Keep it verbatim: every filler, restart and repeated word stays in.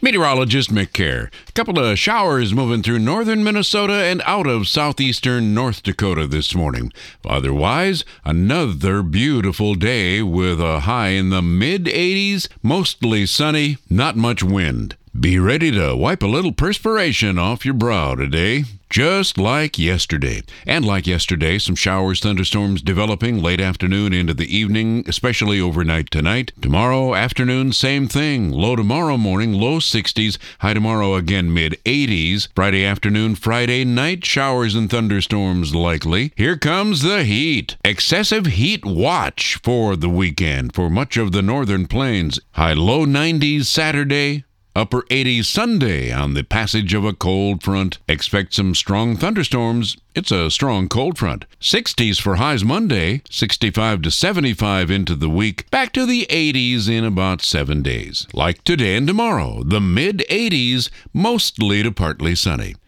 Meteorologist Mick Kerr. A couple of showers moving through northern Minnesota and out of southeastern North Dakota this morning. Otherwise, another beautiful day with a high in the mid eighties, mostly sunny, not much wind. Be ready to wipe a little perspiration off your brow today, just like yesterday. And like yesterday, some showers, thunderstorms developing late afternoon into the evening, especially overnight tonight. Tomorrow afternoon, same thing. Low tomorrow morning, low sixties. High tomorrow again, mid eighties. Friday afternoon, Friday night, showers and thunderstorms likely. Here comes the heat. Excessive heat watch for the weekend for much of the northern plains. High low nineties Saturday. Upper eighties Sunday on the passage of a cold front. Expect some strong thunderstorms. It's a strong cold front. sixties for highs Monday, sixty-five to seventy-five into the week. Back to the eighties in about seven days. Like today and tomorrow, the mid eighties, mostly to partly sunny.